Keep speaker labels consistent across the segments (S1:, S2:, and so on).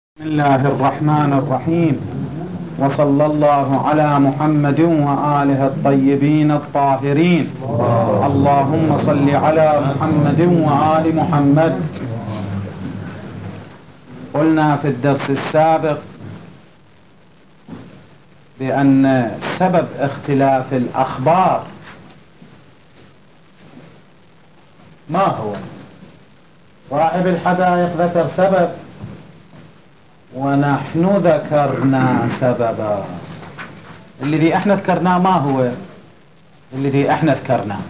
S1: بسم الله الرحمن الرحيم، وصلى الله على محمد وآله الطيبين الطاهرين. اللهم صل على محمد وآل محمد. قلنا في الدرس السابق بأن سبب اختلاف الأخبار ما هو؟ صاحب الحدائق ذكر سبب ونحن ذكرنا سببا. الذي احنا ذكرناه ما هو؟ الذي احنا ذكرناه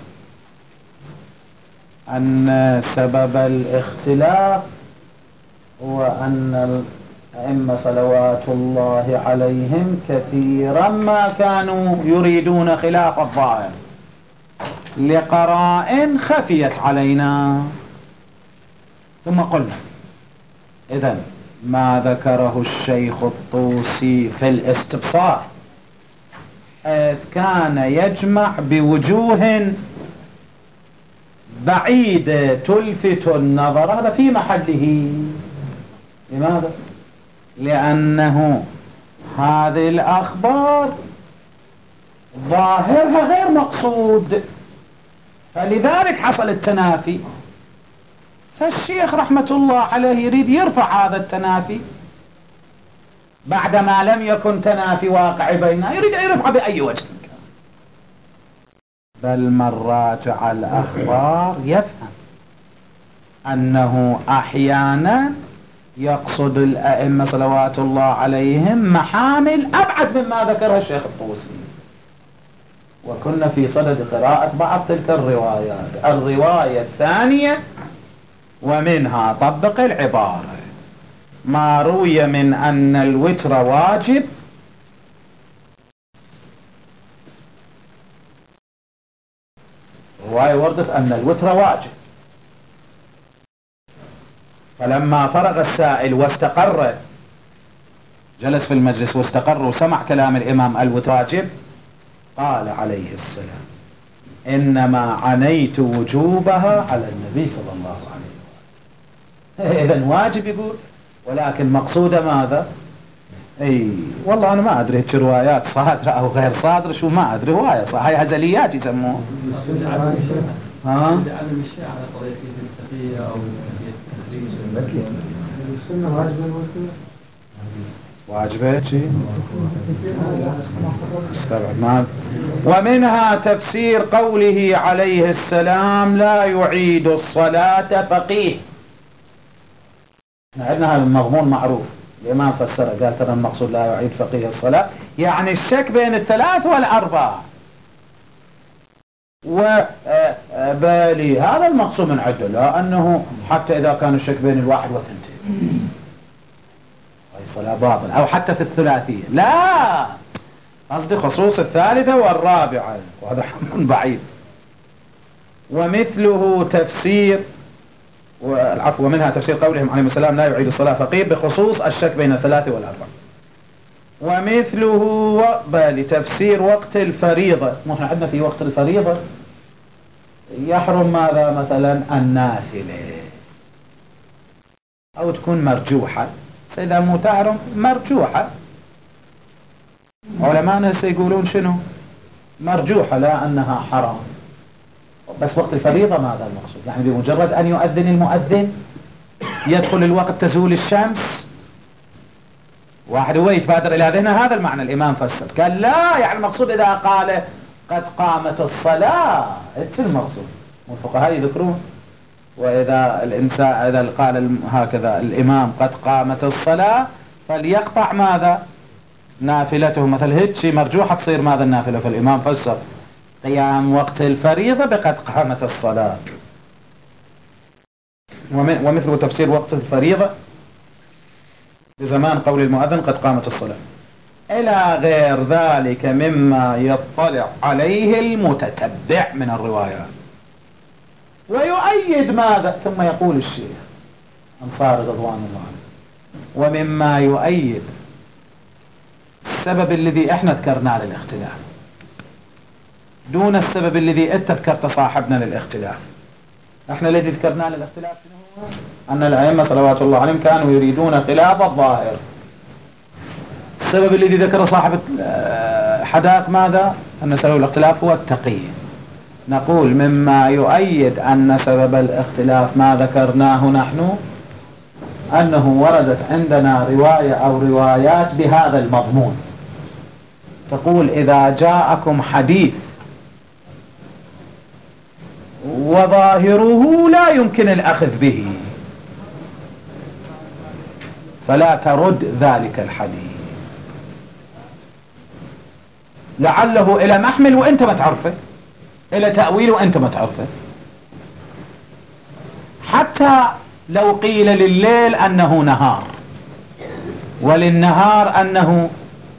S1: أن سبب الاختلاف هو أن الأئمة صلوات الله عليهم كثيرا ما كانوا يريدون خلاف الظاهر لقرائن خفيت علينا. ثم قلنا إذن ما ذكره الشيخ الطوسي في الاستبصار إذ كان يجمع بوجوه بعيدة تلفت النظر، هذا في محله. لماذا؟ لأنه هذه الأخبار ظاهرها غير مقصود، فلذلك حصل التنافي. فالشيخ رحمة الله عليه يريد يرفع هذا التنافي بعدما لم يكن تنافي واقع بيننا، يريد أن يرفع بأي وجه كان. بل من راجع الأخبار يفهم أنه أحيانا يقصد الأئمة صلوات الله عليهم محامل أبعد مما ذكرها الشيخ الطوسي. وكنا في صدد قراءة بعض تلك الروايات. الرواية الثانية ومنها طبق العبارة ما روي من أن الوتر واجب رواية وردت أن الوتر واجب، فلما فرغ السائل واستقر، جلس في المجلس واستقر وسمع كلام الإمام الوتر واجب، قال عليه السلام إنما عنيت وجوبها على النبي صلى الله عليه وسلم. إذن واجب يقول، ولكن مقصودة ماذا؟ اي والله انا ما ادري هيك روايات صادرة او غير صادرة، شو ما ادري، رواية صح، هاي هزليات يسموها.
S2: علم الشيء على طريقة التقية او السنة
S1: واجبة شيء استبعد. ومنها تفسير قوله عليه السلام لا يعيد الصلاة فقيه. عندنا هذا المضمون معروف، الإمام فسره قال ترى المقصود لا يعيد فقيه الصلاة يعني الشك بين الثلاث والأربعة، وبالي هذا المقصود من عده، لا أنه حتى إذا كان الشك بين الواحد والثنتين هاي الصلاة باطل، أو حتى في الثلاثية، لا قصدي خصوص الثالثة والرابعة، وهذا حمل بعيد. ومثله تفسير والعفو ومنها تفسير قولهم عليه السلام لا يعيد الصلاة فقيه بخصوص الشك بين الثلاثة والأربعة. ومثله لتفسير وقت الفريضة، نحن عندنا في وقت الفريضة يحرم ماذا؟ مثلا النافلة، أو تكون مرجوحة، إذا مو تحرم مرجوحة. علماء يقولون شنو؟ مرجوحة، لا أنها حرام. بس وقت الفريضة ماذا المقصود؟ يعني بمجرد أن يؤذن المؤذن يدخل الوقت تزول الشمس، واحد هو يتبادر إلى ذهنه هذا المعنى. الإمام فسر قال لا، يعني المقصود إذا قال قد قامت الصلاة، إيش المقصود؟ والفقهاء يذكرون وإذا الإنسان إذا قال هكذا الإمام قد قامت الصلاة فليقطع ماذا؟ نافلته، مثل هيك مرجوحة تصير ماذا النافلة. فالإمام فسر قيام وقت الفريضة بقد قامت الصلاة. ومثل تفسير وقت الفريضة بزمان قول المؤذن قد قامت الصلاة، إلى غير ذلك مما يطلع عليه المتتبع من الروايات. ويؤيد ماذا؟ ثم يقول الشيخ أنصار رضوان الله عنه ومما يؤيد السبب الذي احنا ذكرناه للاختلاف دون السبب الذي انت ذكرت صاحبنا للاختلاف، احنا الذي ذكرناه للاختلاف شنو هو؟ أن الأئمة صلوات الله عليهم كانوا يريدون خلاف الظاهر. السبب الذي ذكر صاحب حداث ماذا؟ أن سبب الاختلاف هو التقية. نقول مما يؤيد أن سبب الاختلاف ما ذكرناه نحن أنه وردت عندنا رواية أو روايات بهذا المضمون، تقول إذا جاءكم حديث وظاهره لا يمكن الأخذ به فلا ترد ذلك الحديث، لعله إلى محمل وأنت ما تعرفه، إلى تأويل وأنت ما تعرفه. حتى لو قيل لليل أنه نهار وللنهار أنه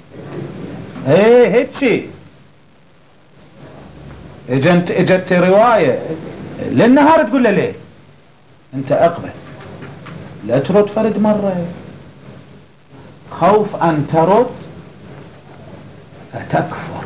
S1: هيك اجت رواية للنهار تقول له ليه انت اقبل، لا ترد فرد مرة، خوف ان ترد فتكفر.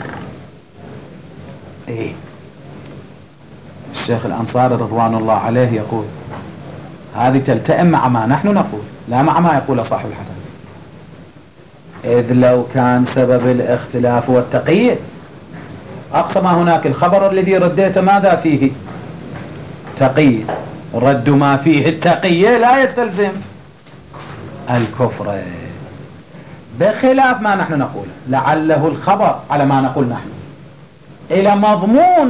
S1: الشيخ الأنصاري رضوان الله عليه يقول هذه تلتئم مع ما نحن نقول لا مع ما يقول صاحب الحدث، إذ لو كان سبب الاختلاف هو التقية أقصى ما هناك الخبر الذي رديته ماذا فيه؟ تقية. رد ما فيه التقية لا يستلزم الكفر، بخلاف ما نحن نقول لعله الخبر على ما نقول نحن إلى مضمون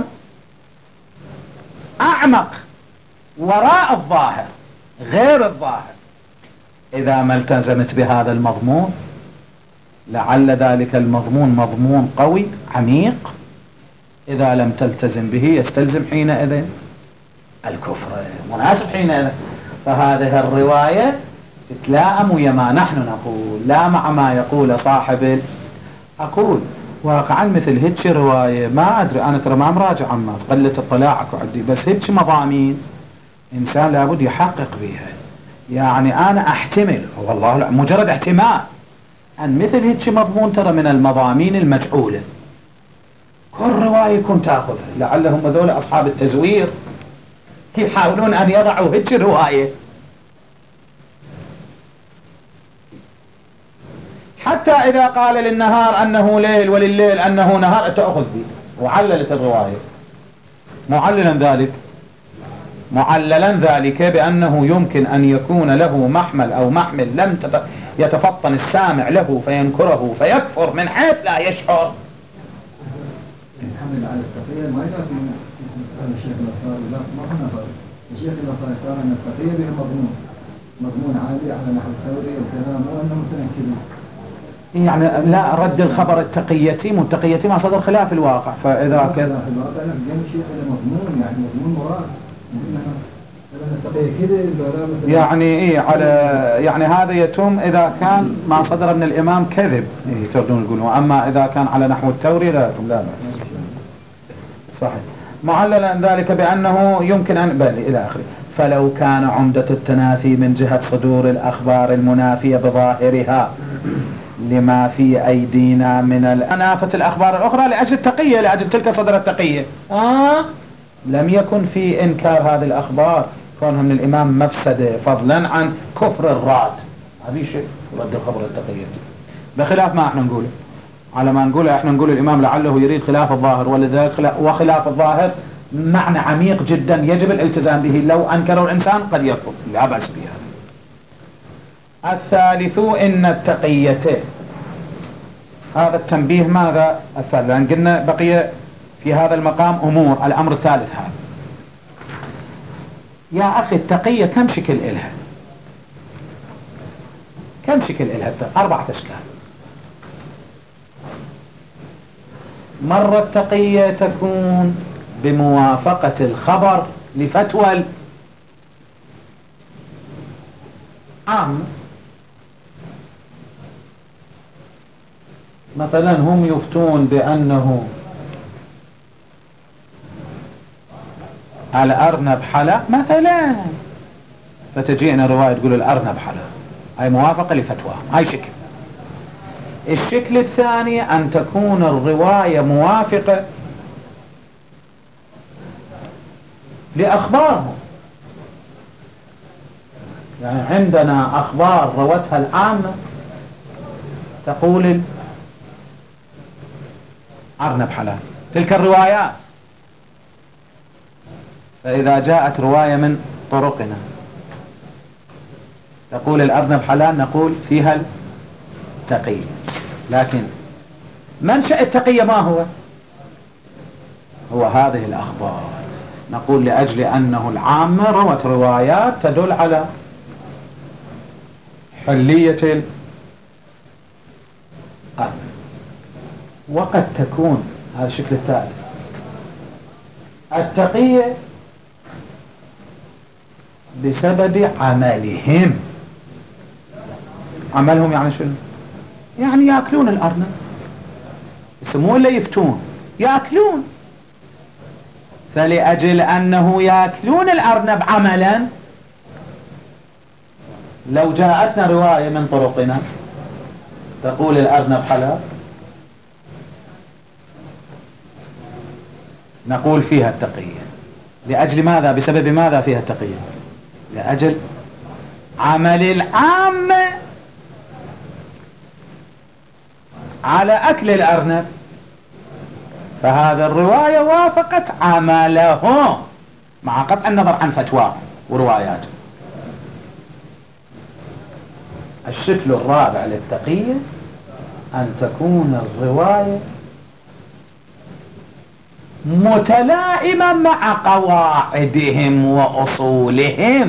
S1: أعمق وراء الظاهر غير الظاهر، إذا ما التزمت بهذا المضمون لعل ذلك المضمون مضمون قوي عميق، إذا لم تلتزم به يستلزم حينئذ الكفر مناسب حينئذ. فهذه الرواية تتلائم ويا ما نحن نقول لا مع ما يقول صاحب. أقول واقعا مثل هيك رواية ما أدري أنا ترى ما مراجع عما قلت اطلاعك وعدي، بس هيك مضامين إنسان لابد يحقق بها. يعني أنا أحتمل والله لا مجرد احتمال أن مثل هيك مضمون ترى من المضامين المجعولة كل رواية كنت تأخذها، لعلهم هذول أصحاب التزوير يحاولون أن يضعوا هيك رواية حتى إذا قال للنهار أنه ليل ولليل أنه نهار تأخذ به، وعللت الرواية معللا ذلك بأنه يمكن أن يكون له محمل أو محمل لم يتفطن السامع له فينكره فيكفر من حيث لا يشعر.
S2: الحمل على التقية ما يكفي الشيخ الأنصاري، لا ما هنا فرق. الشيخ الأنصاري قال أن التقية به مضمون عالي على نحو الثوري وكذا، مو أنه متنكرين. يعني
S1: لا رد الخبر التقيتي متقيتي ما صدر خلاف الواقع، فإذا كذا
S2: الواقع لا جاني شيء مضمون يعني مضمون مراد
S1: يعني على يعني هذا يتم إذا كان ما صدر من الإمام كذب تردون يقولون، أما إذا كان على نحو التوري لا بأس صحيح معللا ذلك بأنه يمكن أن بل إلى آخره. فلو كان عمدة التنافي من جهة صدور الأخبار المنافية بظاهرها لما في أيدينا من الأنافة الأخبار الأخرى لأجل التقية لأجل تلك صدر التقية لم يكن في إنكار هذه الأخبار كونها من الإمام مفسدة فضلا عن كفر الراد، هذه شيء رد الخبر التقية بخلاف ما احنا نقوله. على ما نقوله احنا نقول الإمام لعله يريد خلاف الظاهر، ولذلك وخلاف الظاهر معنى عميق جدا يجب الالتزام به، لو أنكره الإنسان قد يكفر لا بأس بها. الثالث إن التقية، هذا التنبيه ماذا الثالث؟ لأن قلنا بقي في هذا المقام أمور، الأمر الثالث هذا يا أخي التقية كم شكل إلها؟ كم شكل إلها؟ 4 أشكال. مرة التقية تكون بموافقة الخبر لفتوى عام، مثلا هم يفتون بأنه الأرنب حلا مثلا، فتجينا رواية تقول الأرنب حلا، هاي موافقة لفتوى، هاي شكل. الشكل الثاني أن تكون الرواية موافقة لأخبارهم، يعني عندنا أخبار روتها العامة تقول الأرنب حلال، تلك الروايات. فإذا جاءت رواية من طرقنا تقول الأرنب حلال نقول فيها التقية. لكن منشأ التقية ما هو؟ هو هذه الأخبار. نقول لأجل أنه العامة روت روايات تدل على حلية الأرنب. وقد تكون هذا الشكل الثالث التقية بسبب عملهم. عملهم يعني شنو؟ يعني يأكلون الأرنب، يسموه اللي يفتون يأكلون. فلأجل أنه يأكلون الأرنب عملا، لو جاءتنا رواية من طرقنا تقول الأرنب حلال نقول فيها التقية. لأجل ماذا؟ بسبب ماذا فيها التقية؟ لأجل عمل العامة على أكل الأرنب، فهذا الرواية وافقت عمله مع قطع النظر عن فتواه ورواياته. الشكل الرابع للتقية أن تكون الرواية متلائمة مع قواعدهم وأصولهم.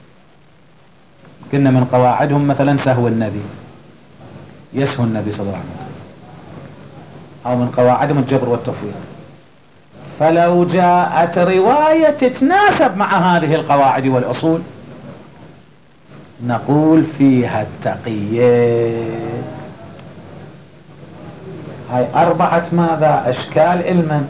S1: كنا من قواعدهم مثلا سهو النبي، يسهو النبي صلى الله عليه وسلم، أو من قواعدهم الجبر والتفويض. فلو جاءت رواية تتناسب مع هذه القواعد والأصول نقول فيها التقية. هاي أربعة ماذا؟ أشكال علما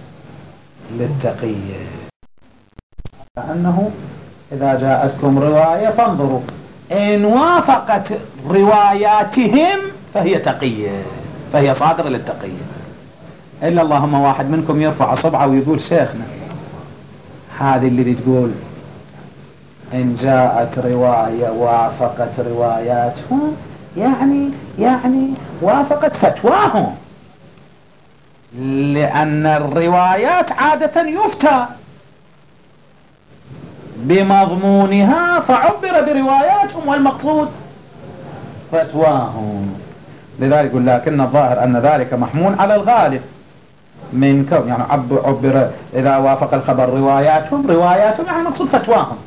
S1: للتقية. لأنه إذا جاءتكم رواية فانظروا إن وافقت رواياتهم فهي تقية، فهي صادرة للتقية. إلا اللهم واحد منكم يرفع صبعه ويقول شيخنا هذه اللي تقول إن جاءت رواية وافقت رواياتهم يعني وافقت فتواهم، لأن الروايات عادة يفتى بمضمونها فعبر برواياتهم والمقصود فتواهم. لذلك يقول لكن الظاهر أن ذلك محمول على الغالب من كون يعني عبر إذا وافق الخبر رواياتهم يعني مقصود فتواهم.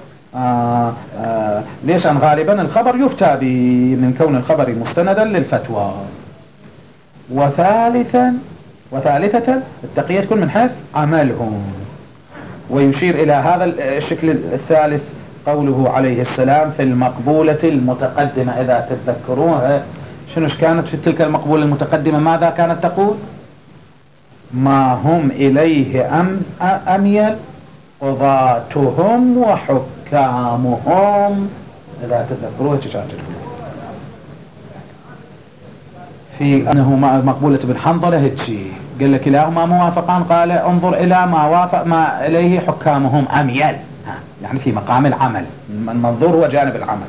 S1: ليش؟ أن غالبا الخبر يفتى من كون الخبر مستندا للفتوى. وثالثة التقية تكون من حيث عملهم. ويشير إلى هذا الشكل الثالث قوله عليه السلام في المقبولة المتقدمة. إذا تتذكروها شنو كانت في تلك المقبولة المتقدمة؟ ماذا كانت تقول؟ ما هم إليه أميل قضاتهم وحكامهم. إذا تتذكروها تشاترون في أنه مقبولة بن حنظلة هيتشي قال لك كلاهما موافقان، قال انظر إلى ما وافق ما إليه حكامهم أميل، يعني في مقام العمل. المنظور هو جانب العمل.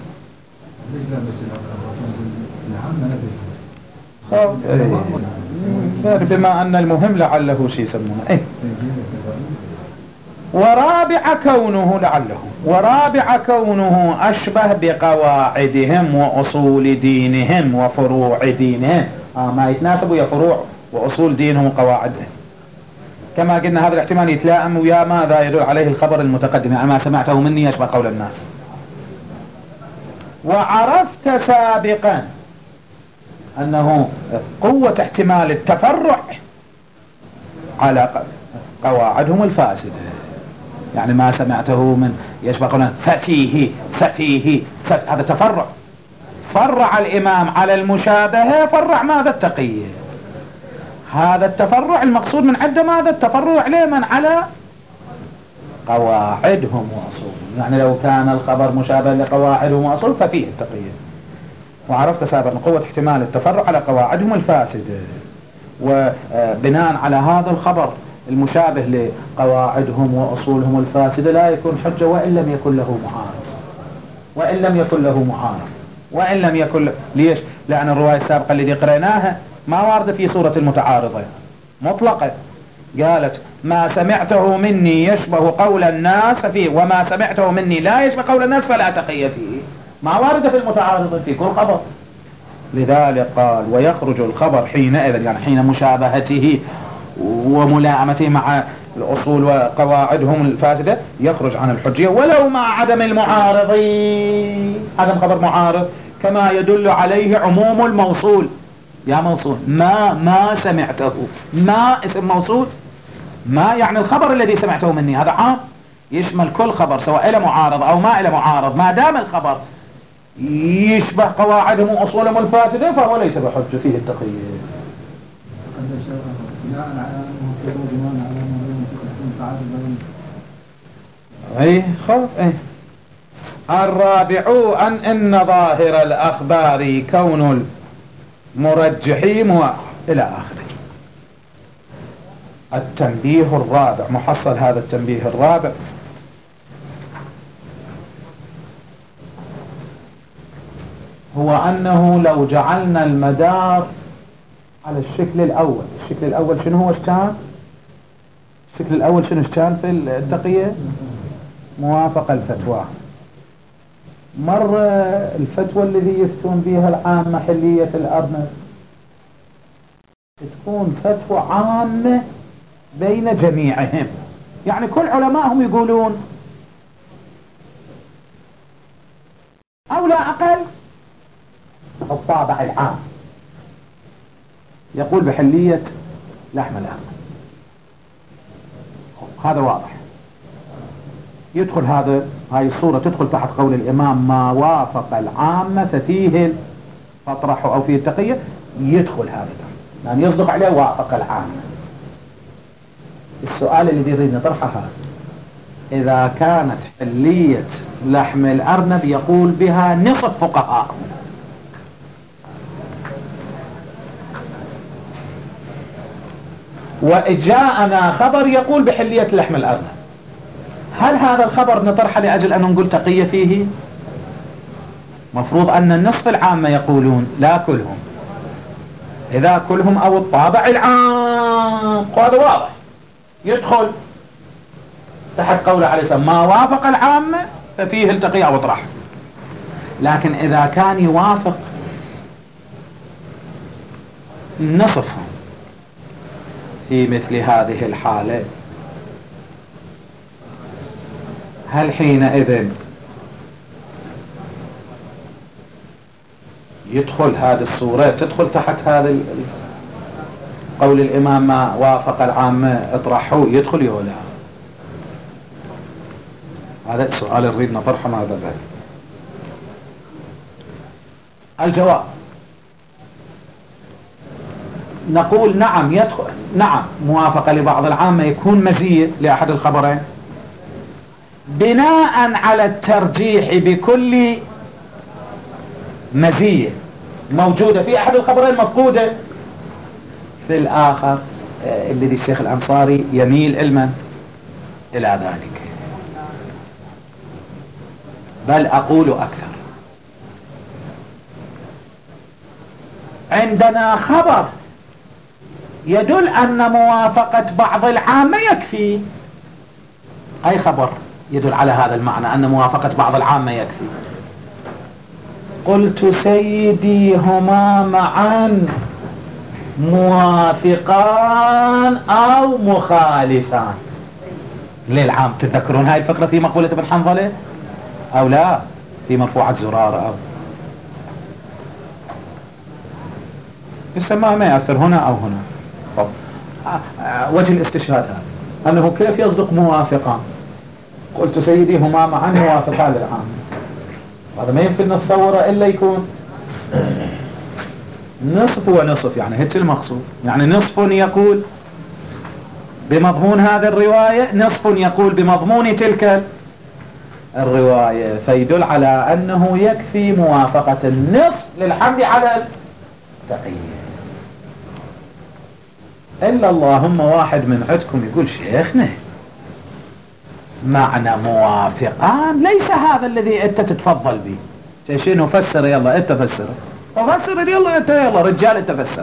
S1: بما أن المهم لعله شيء يسمونه ورابع كونه أشبه بقواعدهم وأصول دينهم وفروع دينهم. ما يتناسب ويا فروع وأصول دينهم وقواعدهم. كما قلنا هذا الاحتمال يتلائم ويا ماذا يدل عليه الخبر المتقدم، يعني ما سمعته مني يشبه قول الناس. وعرفت سابقا أنه قوة احتمال التفرع على قواعدهم الفاسدة، يعني ما سمعته من يشبه قولنا ففيه هذا تفرع. فرع الإمام على المشابهة، فرع ماذا؟ التقية. هذا التفرع المقصود من عدة ماذا؟ التفرع لمن؟ على قواعدهم وأصولهم. يعني لو كان الخبر مشابه لقواعدهم وأصول ففيه التقية. وعرفت سابقا قوة احتمال التفرع على قواعدهم الفاسدة، وبناء على هذا الخبر المشابه لقواعدهم وأصولهم الفاسدة لا يكون حجة وإن لم يكن له معارض. وإن لم يكن له معارض، وإن لم يكن له. ليش؟ لأن الرواية السابقة التي قرأناها ما واردة في صورة المتعارضة مطلقة، قالت ما سمعته مني يشبه قول الناس ففيه، وما سمعته مني لا يشبه قول الناس فلا تقي فيه، ما واردة في المتعارضة في كل خبر. لذلك قال ويخرج الخبر حينئذ، يعني حين مشابهته وملائمته مع الأصول وقواعدهم الفاسدة، يخرج عن الحجية ولو مع عدم المعارضين، عدم خبر معارض، كما يدل عليه عموم الموصول. يا موصول ما سمعته، ما اسم موصول، ما يعني الخبر الذي سمعته مني، هذا عام يشمل كل خبر سواء إلى معارض أو ما إلى معارض، ما دام الخبر يشبه قواعدهم وأصولهم الفاسدة فهو ليس بحجة فيه التقييد. اي خلاص. اي الرابع ان ظاهر الاخبار كون المرجحين الى اخره. التنبيه الرابع، محصل هذا التنبيه الرابع هو انه لو جعلنا المدار على الشكل الاول، الشكل الاول شنو هو كان؟ الشكل الاول شنو كان في التقية؟ موافقة الفتوى. مرة الفتوى الذي يفتون بها العامة حلية الأرنب تكون فتوى عامة بين جميعهم، يعني كل علمائهم يقولون أو لا أقل الطابع العام يقول بحلية لحم الأرنب، هذا واضح. يدخل هاي الصورة تدخل تحت قول الإمام ما وافق العامة ففيه فاطرح أو فيه التقية، يدخل هذا يعني يصدق عليه وافق العامة. السؤال اللي يريد نطرحه هذا، إذا كانت حلية لحم الأرنب يقول بها نصف فقهاء، وجاءنا خبر يقول بحلية لحم الأرنب، هل هذا الخبر نطرحه لأجل أن نقول تقية فيه؟ مفروض أن النصف العامة يقولون لا كلهم، إذا كلهم أو الطابع العام، هذا واضح يدخل تحت قوله عليه السلام ما وافق العامة ففيه التقية أو اطرح. لكن إذا كان يوافق نصفهم في مثل هذه الحالة، هل حينئذ يدخل هذه الصورة تدخل تحت هذا قول الإمام ما وافق العامة اطرحوه، يدخل يولا؟ هذا السؤال نريد نطرحه ماذا بعد. الجواب نقول نعم يدخل، نعم موافقة لبعض العامة يكون مزية لأحد الخبرين بناء على الترجيح بكل مزية موجودة في أحد الخبرين مفقودة في الآخر، الذي الشيخ الأنصاري يميل علما إلى ذلك. بل أقول أكثر، عندنا خبر يدل أن موافقة بعض العامة يكفي. أي خبر يدل على هذا المعنى أن موافقة بعض العامة يكفي؟ قلت سيدي هما معا موافقان أو مخالفان للعام. تذكرون هاي الفقرة في مقولة ابن حنظلة أو لا في مرفوعة زرارة أو يسمى ما يأثر هنا أو هنا. طب وجه الاستشهاد هذا أنه كيف يصدق موافقان؟ قلت سيدي هما معا موافقان للعام، هذا ما يمكن نتصوره إلا يكون نصف ونصف، يعني هيك المقصود، يعني نصف يقول بمضمون هذه الرواية، نصف يقول بمضمون تلك الرواية، فيدل على أنه يكفي موافقة النصف للحمد على التقية. إلا اللهم واحد من عندكم يقول شيخنا معنى موافقان ليس هذا الذي انت تتفضل به. شنو فسر؟ يلا انت فسر، فسر يلا انت، يلا رجال انت فسر.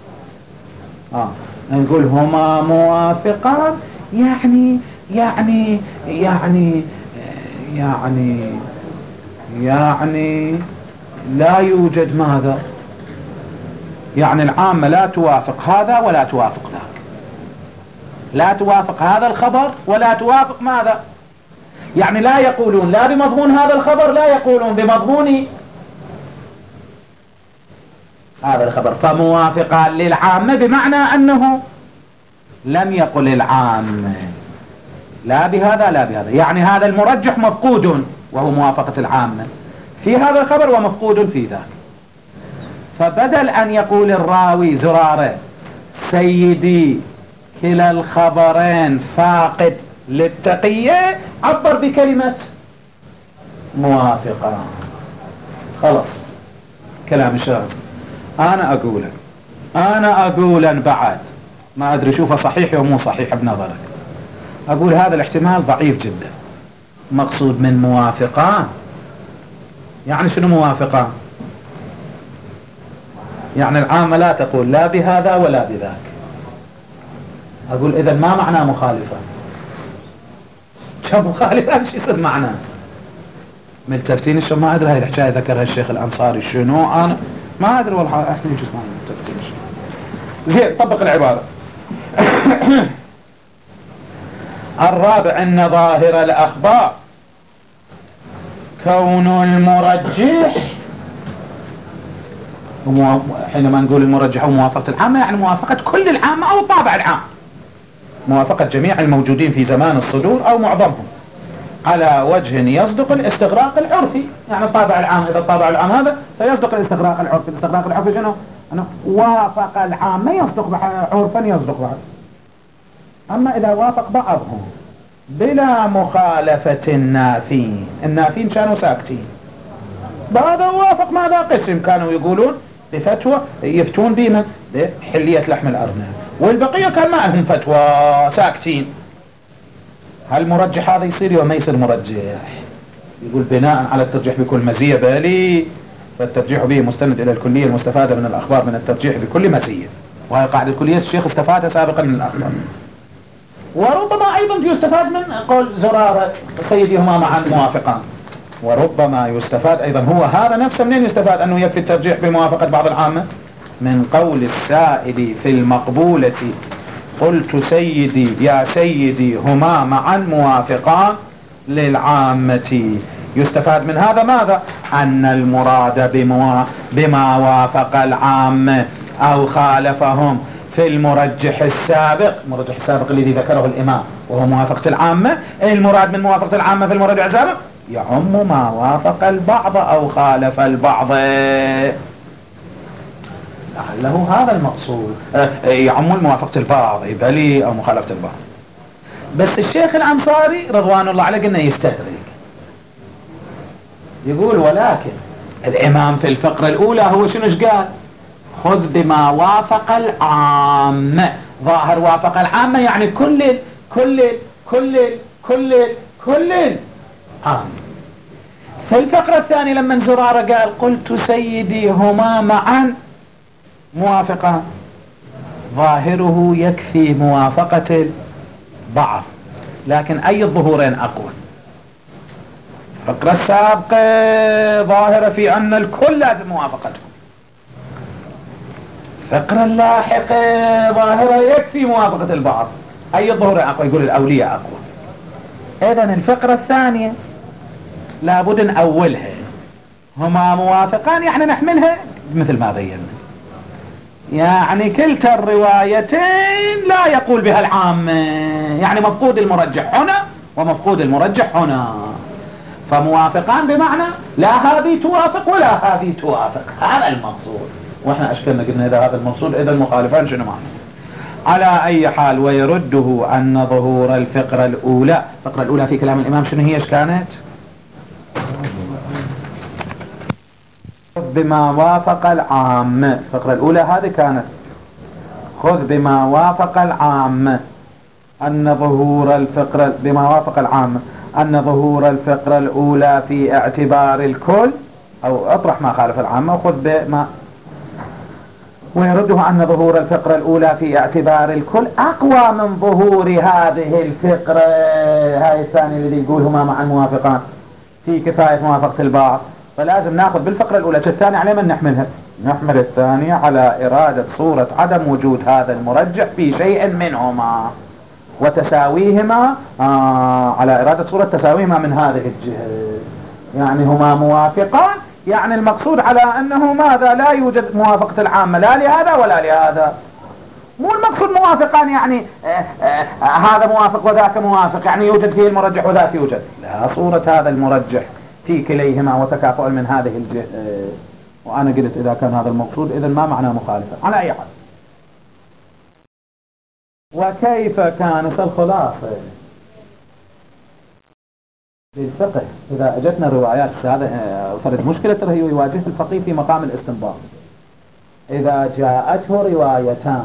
S1: نقول هما موافقان يعني لا يوجد ماذا؟ يعني العامة لا توافق هذا ولا توافق ذاك، لا توافق هذا الخبر ولا توافق ماذا؟ يعني لا يقولون لا بمضمون هذا الخبر، لا يقولون بمضمون هذا الخبر. فموافقان للعامة بمعنى أنه لم يقل العامة لا بهذا لا بهذا، يعني هذا المرجح مفقود وهو موافقة العامة في هذا الخبر ومفقود في ذاك. فبدل أن يقول الراوي زرارة سيدي كلا الخبرين فاقد للتقية، عبر بكلمة موافقة. خلاص كلام الشاذ. أنا أقولا بعد ما أدري شوفه صحيح ومو صحيح بنظرك، أقول هذا الاحتمال ضعيف جدا. مقصود من موافقان يعني شنو موافقان؟ يعني العامة لا تقول لا بهذا ولا بذاك. أقول إذا ما معنى مخالفة؟ كمخالفة ايش يصير معناه؟ ملتفتين شو ما أدري هاي الحكاية ذكرها الشيخ الأنصاري شنو، أنا ما أدري والله. احنا جزء ما ملتفتين زين. طبق العبارة. الرابع أن ظاهر الأخبار كون المرجح، حينما نقول المرجح وموافقة العامة يعني موافقة كل العامة أو الطابع العام، موافقة جميع الموجودين في زمان الصدور أو معظمهم على وجه يصدق الاستغراق العرفي. يعني الطابع العام، إذا الطابع العام هذا فيصدق الاستغراق العرفي. الاستغراق العرفي شنو؟ أنه وافق العامة يصدق عرفا يصدق بعض. أما إذا وافق بعضهم بلا مخالفة النافين، النافين كانوا ساكتين، بعض وافق ماذا قسم كانوا يقولون بفتوى يفتون بمن؟ بحلية لحم الأرنب، والبقية كان ما لهم فتوى ساكتين. هل مرجح هذا يصير وما يصير مرجح؟ يقول بناء على الترجيح بكل مزية بالي، فالترجيح به مستند إلى الكلية المستفادة من الأخبار من الترجيح بكل مزية. وهي قاعدة الكلية الشيخ استفادها سابقا من الأخبار. وربما أيضا يستفاد من قول زرارة سيدي هما معا موافقان، وربما يستفاد أيضا هو هذا نفسه. منين يستفاد أنه يكفي الترجيح بموافقة بعض العامة؟ من قول السائل في المقبولة قلت سيدي يا سيدي هما معا موافقان للعامة. يستفاد من هذا ماذا؟ أن المراد بما وافق العامة أو خالفهم في المرجح السابق، المرجح السابق الذي ذكره الإمام وهو موافقة العامة، المراد من موافقة العامة في المرجح السابق يعم ما وافق البعض أو خالف البعض، لعله هذا المقصود. يعم الموافقة البعض بلي أو مخالفة البعض. بس الشيخ الأنصاري رضوان الله عليه قلنا يستدرك، يقول ولكن الإمام في الفقرة الأولى هو شنو قال؟ خذ بما وافق العامة. ظاهر وافق العامة يعني كل عام. في الفقرة الثانية لما زرارة قال قلت سيدي هما معا موافقة، ظاهره يكفي موافقة البعض، لكن أي الظهورين أقوى؟ الفقرة السابقة ظاهرة في أن الكل لازم موافقته، الفقرة اللاحقة ظاهرة يكفي موافقة البعض، أي الظهورين أقوى؟ يقول الأولية أقوى. إذن الفقرة الثانية لابد نأولها هما موافقان، يعني نحملها مثل ما بينا، يعني كلتا الروايتين لا يقول بها العامة، يعني مفقود المرجح هنا ومفقود المرجح هنا. فموافقان بمعنى لا هذه توافق ولا هذه توافق، هذا المقصود. واحنا اشكلنا قلنا اذا هذا المقصود اذا المخالفان شنو معنى؟ على اي حال ويرده ان ظهور الفقرة الاولى، الفقرة الاولى في كلام الامام شنو هي؟ ايش كانت؟ خذ بما وافق العامة. الفقرة الأولى هذه كانت خذ بما وافق العامة، أن ظهور الفقرة بما وافق العامة أن ظهور الفقرة الأولى في اعتبار الكل، أو اطرح ما خالف العامة وخذ بما ويرده أن ظهور الفقرة الأولى في اعتبار الكل أقوى من ظهور هذه الفقرة. هاي الثانية الذي يقول هما مع الموافقان في كفاية موافقة البعض، فلازم ناخذ بالفقرة الأولى. الثانية على من نحملها؟ نحمل الثانية على إرادة صورة عدم وجود هذا المرجح في شيء منهما وتساويهما، على إرادة صورة تساويهما من هذه الجهة، يعني هما موافقان، يعني المقصود على أنه ماذا؟ لا يوجد موافقة العامة لا لهذا ولا لهذا. مو المقصود موافقان يعني هذا موافق وذاك موافق، يعني يوجد فيه المرجح وذاك يوجد، لا، صورة هذا المرجح في كليهما وتكافؤ من هذه الجهة. وأنا قلت إذا كان هذا المقصود إذن ما معنى مخالفة على أي حال. وكيف كانت الخلاصة بالفقه إذا أجتنا الروايات؟ هذا فرد مشكلة هي يواجه الفقيه في مقام الاستنباط. إذا جاءته روايتان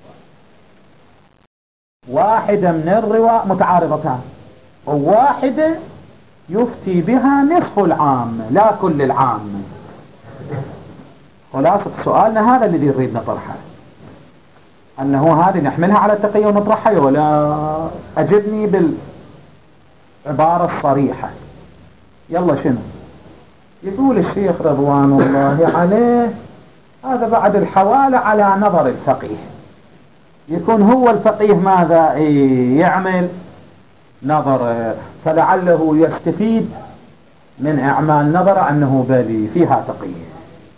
S1: واحدة من الرواية متعارضتان وواحدة يفتي بها نصف العام لا كل العام، خلاصة سؤالنا هذا الذي نريد نطرحه، أنه هذه نحملها على التقية ونطرحها ولا؟ أجبني بالعبارة الصريحة. يلا شنو يقول الشيخ رضوان الله عليه؟ هذا بعد الحوالة على نظر الفقيه، يكون هو الفقيه ماذا يعمل؟ نظر، فلعله يستفيد من إعمال نظر أنه بالي فيها تقية.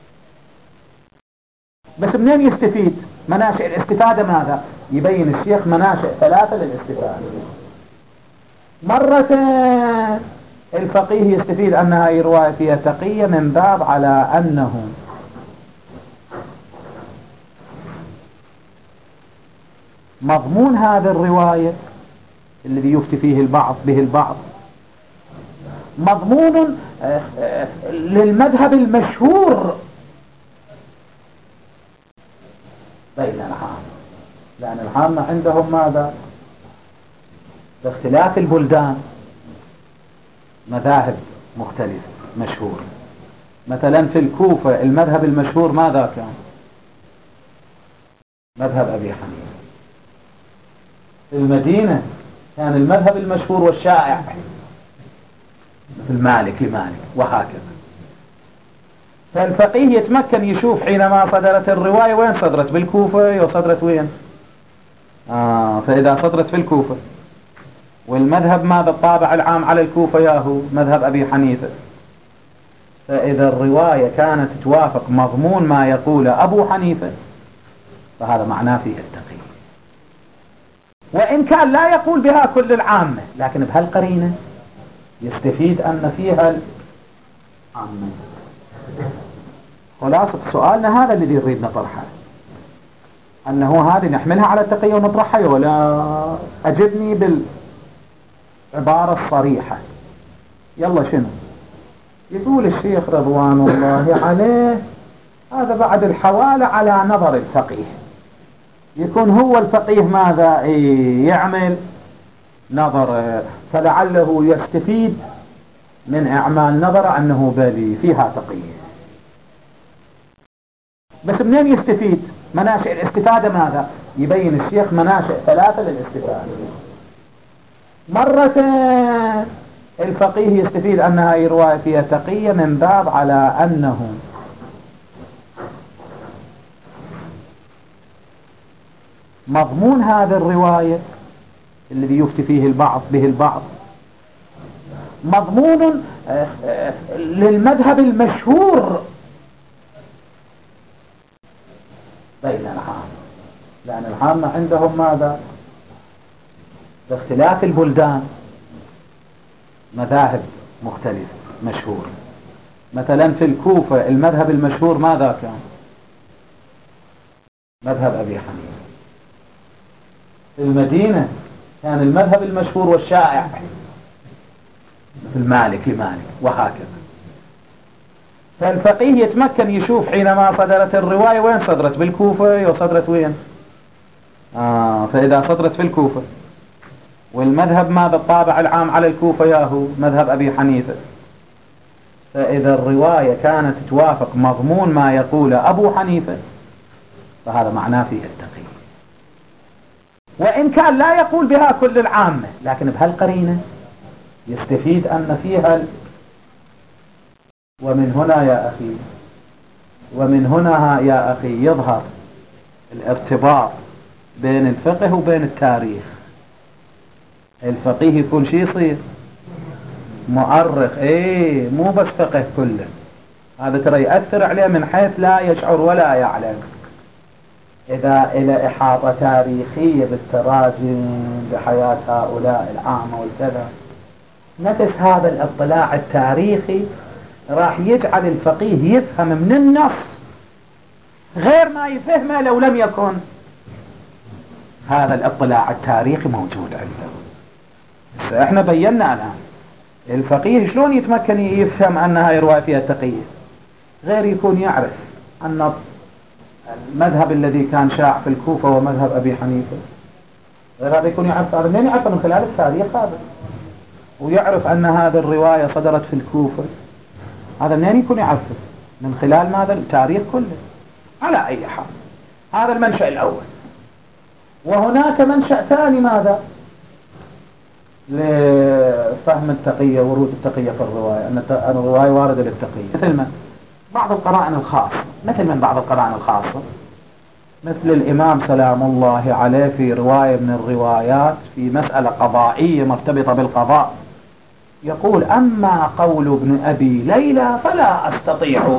S1: بس منين يستفيد؟ مناشئ الاستفادة ماذا؟ يبين الشيخ مناشئ ثلاثة للاستفادة. مرة الفقيه يستفيد أن هذه الرواية فيها تقية من باب على أنه مضمون هذه الرواية الذي يفتي فيه البعض به البعض مضمون للمذهب المشهور بين العام، لأن العامة عندهم ماذا؟ باختلاف البلدان مذاهب مختلفة مشهور. مثلا في الكوفة المذهب المشهور ماذا كان؟ مذهب أبي حنيفة. في المدينة كان المذهب المشهور والشائع مثل مالك وهكذا. فالفقيه يتمكن يشوف حينما صدرت الرواية وين صدرت، بالكوفة وصدرت وين؟ فإذا صدرت في الكوفة والمذهب ماذا الطابع العام على الكوفة ياهو مذهب أبي حنيفة، فإذا الرواية كانت توافق مضمون ما يقول أبو حنيفة فهذا معناه فيه التقية، وإن كان لا يقول بها كل العامة لكن بهالقرينة يستفيد أن فيها العامة. خلاصة سؤالنا هذا الذي نريد نطرحه، أنه هذه نحملها على التقية ونطرحها ولا؟ أجبني بالعبارة الصريحة. يلا شنو يقول الشيخ رضوان الله عليه؟ هذا بعد الحوالة على نظر الفقيه، يكون هو الفقيه ماذا يعمل؟ نظر، فلعله يستفيد من إعمال نظر أنه بالي فيها تقية. بس منين يستفيد؟ مناشئ الاستفادة ماذا؟ يبين الشيخ مناشئ ثلاثة للاستفادة. مرة الفقيه يستفيد أن هذه الرواية فيها تقية من باب على أنه مضمون هذه الرواية الذي يفتي فيه البعض به البعض مضمون للمذهب المشهور بين العام، لأن العامة عندهم ماذا؟ باختلاف البلدان مذاهب مختلفة مشهور. مثلا في الكوفة المذهب المشهور ماذا كان؟ مذهب أبي حنيفة. في المدينة كان المذهب المشهور والشائع مثل مالك وهكذا. فالفقيه يتمكن يشوف حينما صدرت الرواية وين صدرت، بالكوفة وصدرت وين؟ فإذا صدرت في الكوفة والمذهب ماذا الطابع العام على الكوفة ياهو مذهب أبي حنيفة. فإذا الرواية كانت توافق مضمون ما يقول أبو حنيفة فهذا معناه فيه التقية، وإن كان لا يقول بها كل العامة لكن بهالقرينة يستفيد أن فيها ومن هنا يا أخي، ومن هنا يا أخي يظهر الارتباط بين الفقه وبين التاريخ. الفقيه يكون شي يصير مؤرخ، مو بس فقه كله، هذا ترى يأثر عليه من حيث لا يشعر ولا يعلم. إذا إلى إحاطة تاريخية بالتراجم بحياة هؤلاء العامة والكذا، نفس هذا الاطلاع التاريخي راح يجعل الفقيه يفهم من النص غير ما يفهمه لو لم يكن هذا الاطلاع التاريخي موجود عنده. احنا بينا الآن الفقيه شلون يتمكن يفهم أن هاي الرواية فيها تقية، غير يكون يعرف أن المذهب الذي كان شاع في الكوفة ومذهب أبي حنيفة، غير هذا يكون يعرف هذا منين؟ يعرف من خلال التاريخ هذا، ويعرف أن هذه الرواية صدرت في الكوفة، هذا منين يكون يعرفه؟ من خلال ماذا؟ التاريخ كله. على أي حال هذا المنشأ الأول. وهناك منشأ ثاني ماذا؟ لفهم التقية، ورود التقية في الرواية، أن الرواية واردة للتقية، مثل من بعض القرائن الخاصة، مثل الإمام سلام الله عليه في رواية من الروايات في مسألة قضائية مرتبطة بالقضاء يقول: أما قول ابن أبي ليلى فلا أستطيع.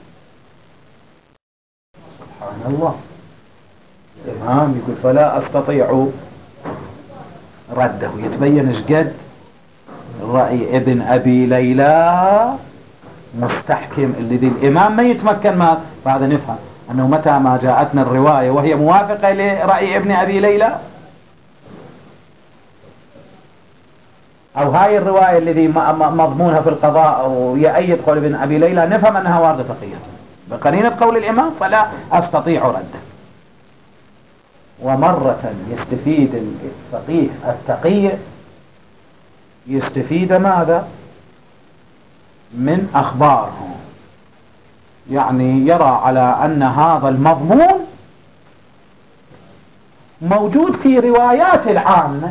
S1: سبحان الله، الإمام يقول فلا أستطيع، رده يتبين شقد رأي ابن أبي ليلى مستحكم الذي الإمام ما يتمكن ما، فهذا نفهم أنه متى ما جاءتنا الرواية وهي موافقة لرأي ابن أبي ليلى، أو هاي الرواية الذي مضمونها في القضاء ويأيد قول ابن أبي ليلى، نفهم أنها واردة فقهية بقرينة قول الإمام فلا أستطيع رده. ومرة يستفيد الفقيه التقي يستفيد ماذا؟ من أخبارهم، يعني يرى على أن هذا المضمون موجود في روايات العامة،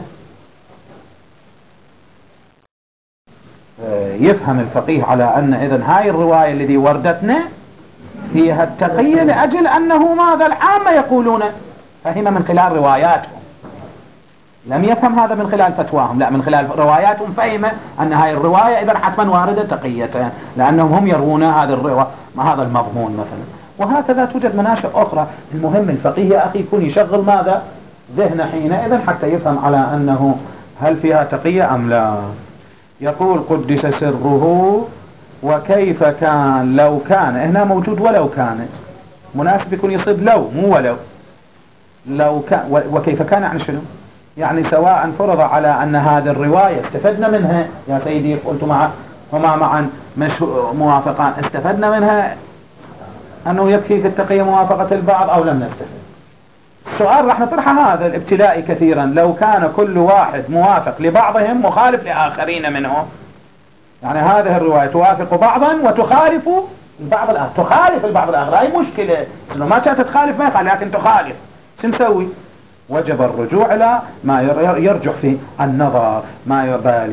S1: يفهم الفقيه على أن إذن هاي الرواية التي وردتنا فيها التقية لأجل أنه ماذا العامة يقولون، فهم من خلال رواياتهم، لم يفهم هذا من خلال فتواهم، لا، من خلال رواياتهم فهم أن هاي الرواية إذن حتما واردة تقية، لأنهم هم يروون هذا المضمون مثلا. وهكذا توجد مناشئ أخرى. المهم الفقيه يا أخي يكون يشغل ماذا؟ ذهن حينئذ حتى يفهم على أنه هل فيها تقية أم لا. يقول قدس سره: وكيف كان لو كان، هنا موجود ولو كانت، مناسب يكون يصيب لو مو ولو. لو كان وكيف كان يعني شنو؟ يعني سواء فرض على أن هذه الرواية استفدنا منها يا سيدي، قلت هما معا موافقان، استفدنا منها أنه يكفي في التقية موافقة البعض أو لم نستفد. السؤال راح نطرحه هذا الابتلاء كثيرا: لو كان كل واحد موافق لبعضهم مخالف لآخرين منهم، يعني هذه الرواية توافق بعضا وتخالف البعض الآخر، تخالف البعض الآخر، هاي مشكلة، إنه ما كانت تخالف ما يخالف لكن تخالف، شو نسوي؟ وجب الرجوع إلى ما يرجح في النظر، ما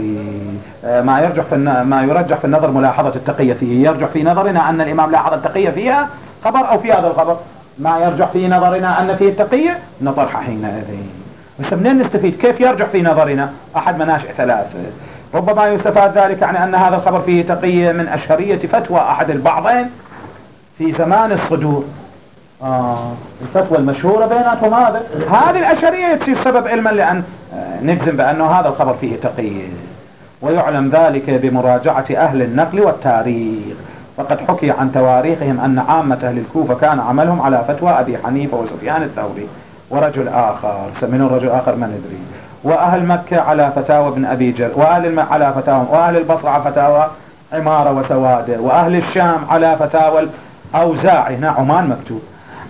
S1: يرجح في النظر ملاحظة التقية فيه. يرجح في نظرنا أن الإمام لاحظ التقية فيها خبر أو في هذا الخبر، ما يرجح في نظرنا أن فيه التقية نطرح حينئذ. بس منين نستفيد؟ كيف يرجح في نظرنا؟ أحد مناشئ ثلاثة. ربما يستفاد ذلك يعني أن هذا الخبر فيه تقية من أشهرية فتوى أحد البعضين في زمان الصدور، الفتوى المشهورة بيناتهم، هذه الأشهرية تصير سبب علما لأن نجزم بأنه هذا الخبر فيه تقية. ويعلم ذلك بمراجعة أهل النقل والتاريخ، فقد حكي عن تواريخهم أن عامة أهل الكوفة كان عملهم على فتوى أبي حنيفة وسفيان الثوري ورجل آخر، سمينه الرجل آخر ما ندري، وأهل مكة على فتاوى ابن أبي جر، على فتاوى، وأهل البصرة على فتاوى عمارة وسوادة، وأهل الشام على فتاوى الأوزاعي، هنا عمان مكتوب،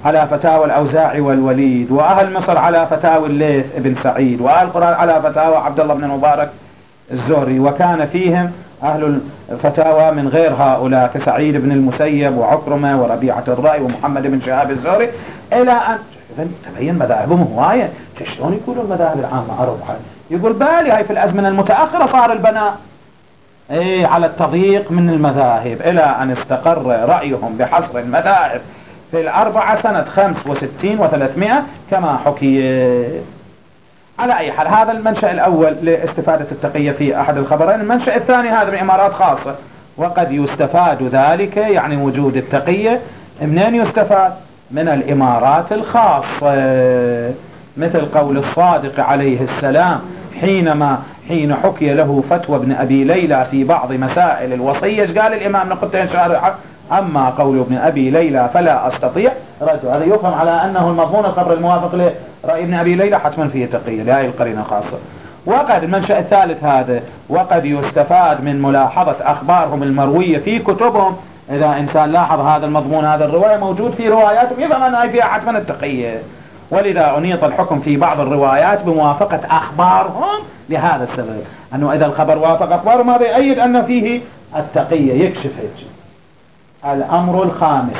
S1: على فتاوى الأوزاعي والوليد، وأهل مصر على فتاوى الليث بن سعيد، وأهل قرآن على فتاوى عبد الله بن المبارك الزهري، وكان فيهم أهل الفتاوى من غير هؤلاء كسعيد بن المسيب وعكرمة وربيعة الرأي ومحمد بن شهاب الزهري، إلى أن تبين مذاهبهم هواية. شلون يقولوا المذاهب العامة أربعة؟ يقول بالي هاي في الأزمنة المتأخرة صار البناء على التضييق من المذاهب، إلى أن استقر رأيهم بحصر المذاهب في الأربعة سنة 65 و300 كما حكي. على أي حال هذا المنشأ الأول لاستفادة التقية في أحد الخبرين. المنشأ الثاني هذا من إمارات خاصة، وقد يستفاد ذلك يعني وجود التقية منين يستفاد؟ من الإمارات الخاصة، مثل قول الصادق عليه السلام حين حكي له فتوى ابن أبي ليلى في بعض مسائل الوصية، قال الإمام نقطتين شارع: أما قول ابن أبي ليلى فلا أستطيع رد. هذا يفهم على أنه المضمون الخبر الموافق لرأي ابن أبي ليلى حتما فيه تقية لهذه القرينة خاصة. وقد المنشأ الثالث هذا، وقد يستفاد من ملاحظة أخبارهم المروية في كتبهم. إذا إنسان لاحظ هذا المضمون هذا الرواية موجود في رواياتهم يفهم أنها فيها حتما التقية، ولذا أنيط الحكم في بعض الروايات بموافقة أخبارهم لهذا السبب، أنه إذا الخبر وافق أخبارهم هذا يؤيد أن فيه التقية. يكشف هيك. الأمر الخامس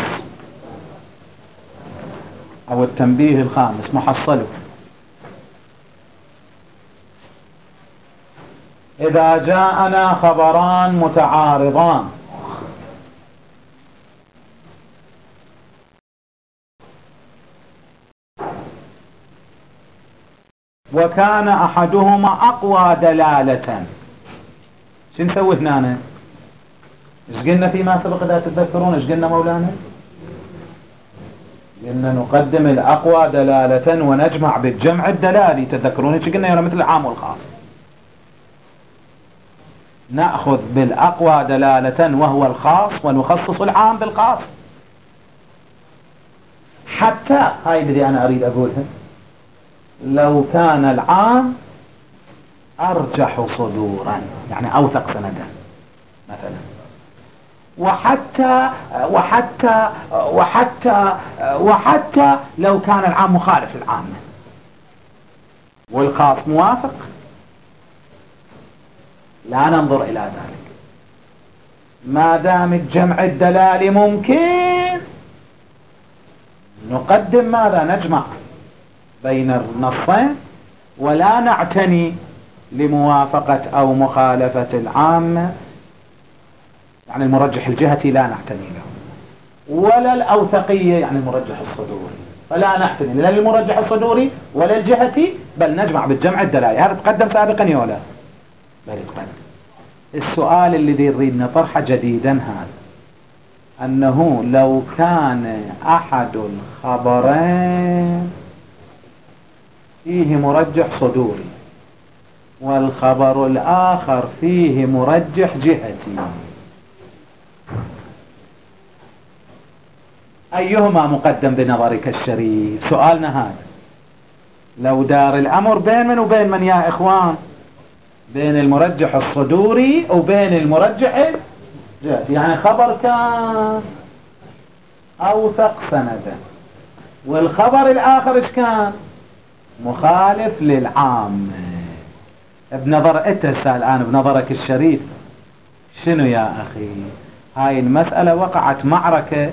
S1: أو التنبيه الخامس محصله: إذا جاءنا خبران متعارضان وكان أحدهما أقوى دلالة، شو نسوي هنا؟ ايش قلنا فيما سبق إذا تتذكرون؟ ايش قلنا مولانا؟ قلنا نقدم الأقوى دلالة ونجمع بالجمع الدلالي. تذكرون ايش قلنا؟ يعني مثل العام والخاص، نأخذ بالأقوى دلالة وهو الخاص ونخصص العام بالخاص. حتى هاي الذي أنا أريد أقولها، لو كان العام أرجح صدورا يعني أوثق سندا مثلا، وحتى لو كان العام مخالف للعام والخاص موافق، لا ننظر إلى ذلك ما دام الجمع الدلالي ممكن. نقدم ماذا؟ نجمع بين النصين ولا نعتني لموافقة أو مخالفة العامة، يعني المرجح الجهتي لا نعتني له، ولا الأوثقية يعني المرجح الصدوري، فلا نعتني لا للمرجح الصدوري ولا الجهتي، بل نجمع بالجمع الدلالي. هذا تقدم سابقا يا ولا؟ بل تقدم. السؤال الذي نريد نطرحه جديدا هذا، أنه لو كان أحد الخبرين فيه مرجح صدوري والخبر الآخر فيه مرجح جهتي، أيهما مقدم بنظرك الشريف؟ سؤالنا هذا. لو دار الأمر بين من وبين من يا إخوان؟ بين المرجح الصدوري وبين المرجح الجهتي، يعني خبر كان أوثق سندا والخبر الآخر إيش كان؟ مخالف للعام. بنظر اتسأل الآن بنظرك الشريف شنو يا أخي؟ هاي المسألة وقعت معركة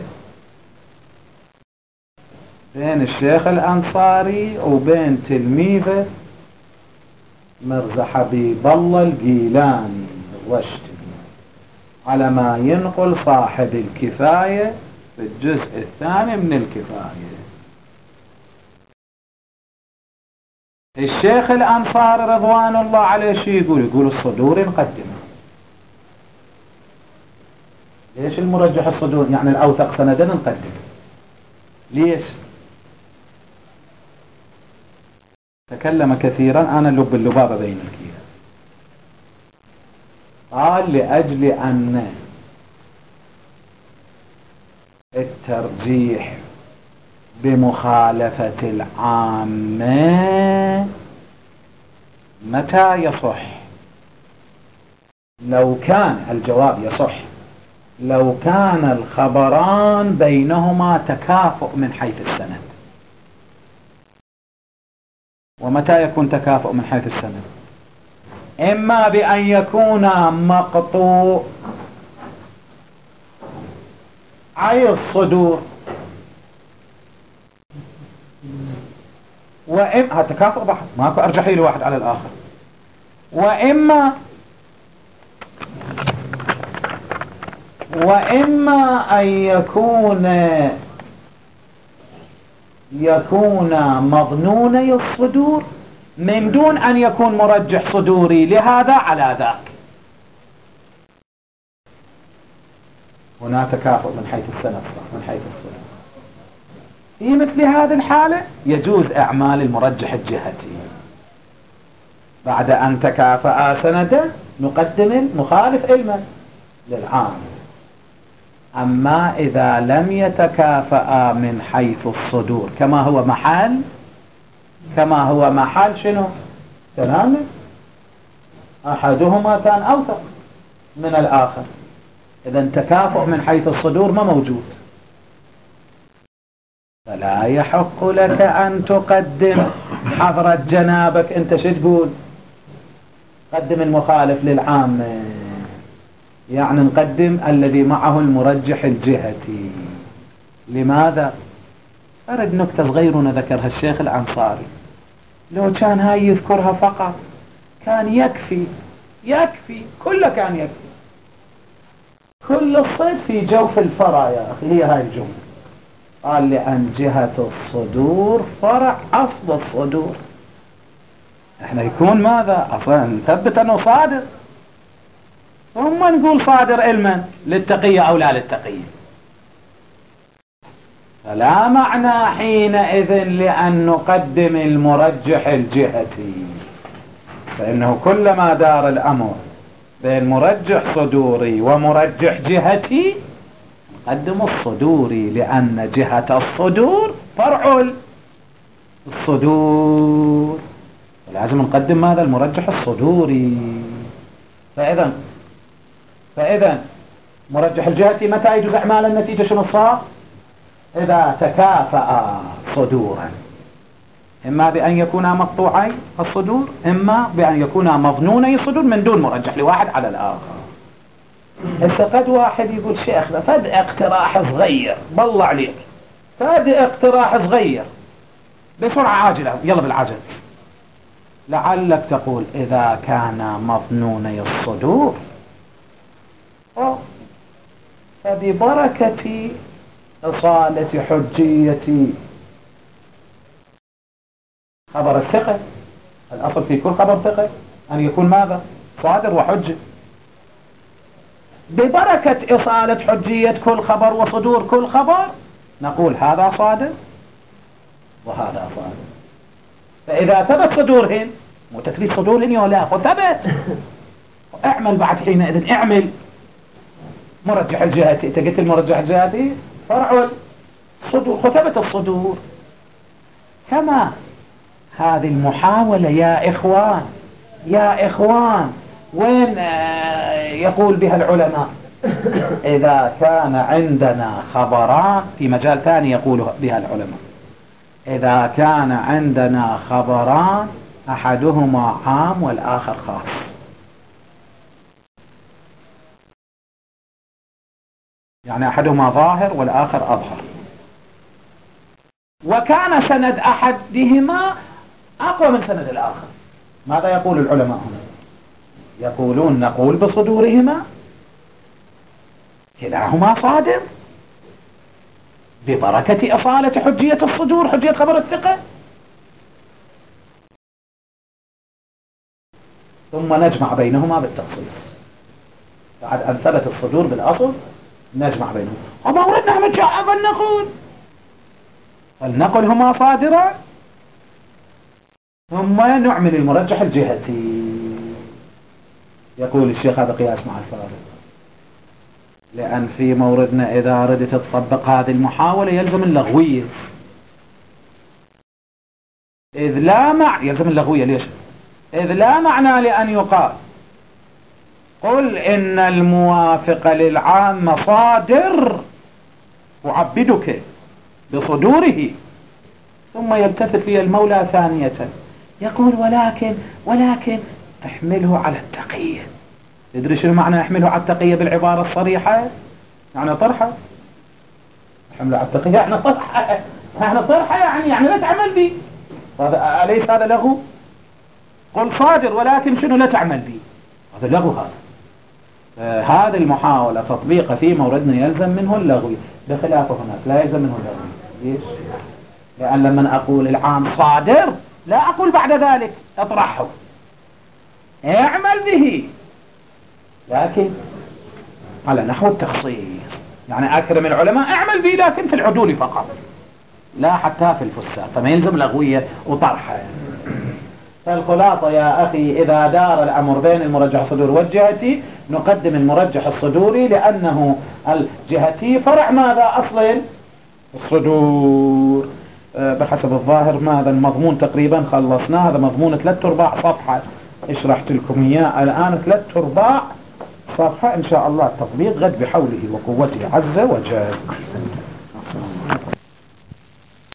S1: بين الشيخ الأنصاري وبين تلميذه مرزا حبيب الله الجيلاني الرشدي، على ما ينقل صاحب الكفاية في الجزء الثاني من الكفاية. الشيخ الأنصاري رضوان الله عليه شو يقول؟ يقول الصدوري نقدمه. ليش المرجح الصدوري يعني الأوثق سندا نقدمه؟ ليش؟ تكلم كثيرا، أنا لب اللبابة بين الكيان. قال لأجل أن الترجيح بمخالفة العامة متى يصح؟ لو كان الجواب يصح لو كان الخبران بينهما تكافؤ من حيث السند. ومتى يكون تكافؤ من حيث السند؟ إما بأن يكون مقطوع عي الصدور، وإما تكافؤ بحث ماكو أرجحي لواحد على الآخر، وإما أن يكون مظنوني الصدور من دون أن يكون مرجح صدوري لهذا على ذاك. هنا تكافؤ من حيث السند من حيث الصدور. في مثل هذه الحالة يجوز إعمال المرجح الجهتي. بعد أن تكافأ سندا نقدم المخالف علما للعام. أما إذا لم يتكافأ من حيث الصدور كما هو محل شنو؟ تمام، أحدهما كان أوثق من الآخر، إذا تكافؤ من حيث الصدور ما موجود، فلا يحق لك أن تقدم حضرة جنابك. أنت شو تقول؟ قدم المخالف للعام، يعني نقدم الذي معه المرجح الجهتي. لماذا؟ أرد نكتة صغيرة ذكرها الشيخ الأنصاري، لو كان هاي يذكرها فقط كان يكفي كله، كان يكفي كل الصيد في جوف الفرع يا أخي. هي هاي الجملة، قال لأن جهة الصدور فرع أصل الصدور. احنا يكون ماذا؟ أصلا نثبت أنه صادر، ثم نقول صادر علما للتقية أو لا للتقية. فلا معنى حينئذ لأن نقدم المرجح الجهتي، فإنه كلما دار الأمر بين مرجح صدوري ومرجح جهتي نقدم الصدوري، لأن جهة الصدور فرع الصدور، لازم نقدم ماذا؟ المرجح الصدوري. فإذا مرجح الجهتي متى يجوز إعمال النتيجة؟ شنو صار؟ إذا تكافأ صدورا، إما بأن يكونا مقطوعي الصدور، إما بأن يكونا مظنوني الصدور من دون مرجح لواحد على الآخر. هسه قد واحد يقول شيخنا فد اقتراح صغير، بالله عليك فد اقتراح صغير بسرعة عاجلة، يلا بالعجل. لعلك تقول إذا كان مظنوني الصدور فببركة إصالة حجية خبر الثقة، الأصل في كل خبر ثقة أن يكون ماذا؟ صادر وحجة. ببركة إصالة حجية كل خبر وصدور كل خبر نقول هذا صادر وهذا صادر. فإذا ثبت صدورهن، مو تثبيت صدورهن ولا ثبت، اعمل بعد حينئذ اعمل مرجح الجهتي. انت قلت المرجح الجهتي فرع الصدور، ثبت الصدور. كما هذه المحاولة يا إخوان وين يقول بها العلماء؟ إذا كان عندنا خبران، في مجال ثاني يقول بها العلماء، إذا كان عندنا خبران أحدهما عام والآخر خاص، يعني أحدهما ظاهر والآخر أظهر، وكان سند أحدهما أقوى من سند الآخر، ماذا يقول العلماء هنا؟ يقولون نقول بصدورهما كلاهما صادر ببركة أصالة حجية الصدور، حجية خبر الثقة، ثم نجمع بينهما بالتخصيص. بعد أن ثبت الصدور بالأصل نجمع بينهما. وما وردنا مجاعة فلنقل هما صادرا، ثم نعمل المرجح الجهتي. يقول الشيخ هذا قياس مع الفارق، لأن في موردنا إذا أردت تطبق هذه المحاولة يلزم اللغوية، يلزم اللغوية. ليش؟ إذ لا معنى لأن يقال قل إن الموافق للعام صادر، أعبدك بصدوره. ثم يلتفت لي المولى ثانية يقول ولكن احمله على التقية. تدري شنو معنى احمله على التقية بالعبارة الصريحة؟ يعني طرحة. احمله على التقية يعني طرحة، يعني لا تعمل به. أليس هذا لغو؟ قل صادر ولكن شنو لا تعمل به، هذا لغو. هذه المحاولة تطبيقها في موردنا يلزم منه اللغو، بخلافه هناك لا يلزم منه اللغو. ليش؟ لأن لما أقول العام صادر لا أقول بعد ذلك اطرحه، اعمل به، لكن على نحو التخصيص. يعني أكرم العلماء اعمل به لكن في العدول فقط، لا حتى في الفساد، فما يلزم لغوية وطرحه. فالخلاصة يا أخي إذا دار الأمر بين المرجح الصدوري والجهتي نقدم المرجح الصدوري، لأنه الجهتي فرع ماذا؟ أصل الصدور. بحسب الظاهر ماذا المضمون تقريبا خلصنا، هذا مضمون 3/4 صفحة اشرحت لكم إياه الآن 3/4 صفحة. إن شاء الله التطبيق غد بحوله وقوته عز وجل.